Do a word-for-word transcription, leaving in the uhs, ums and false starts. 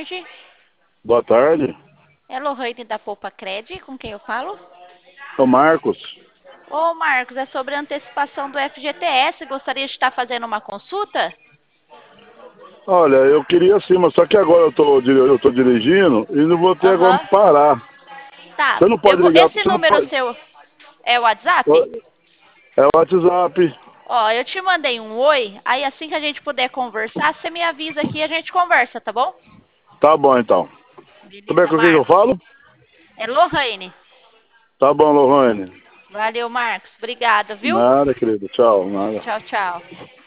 tarde. Boa tarde. É Lohane da Poupa Cred, com quem eu falo? Ô Marcos. Ô Marcos, é sobre a antecipação do F G T S. Gostaria de estar fazendo uma consulta? Olha, eu queria sim, mas só que agora eu tô, dir- eu tô dirigindo e não vou ter agora Aham. onde parar. Tá. Você não Eu pode vou... ligar, Esse você não número pode. seu é o WhatsApp? É o WhatsApp. Ó, eu te mandei um oi. Aí assim que a gente puder conversar, você me avisa aqui e a gente conversa, tá bom? Tá bom então. Como é Beleza, com quem eu Marcos. falo? É Lohane. Tá bom, Lohane. Valeu, Marcos. Obrigada, viu? Nada, querido. Tchau, nada. Tchau, tchau.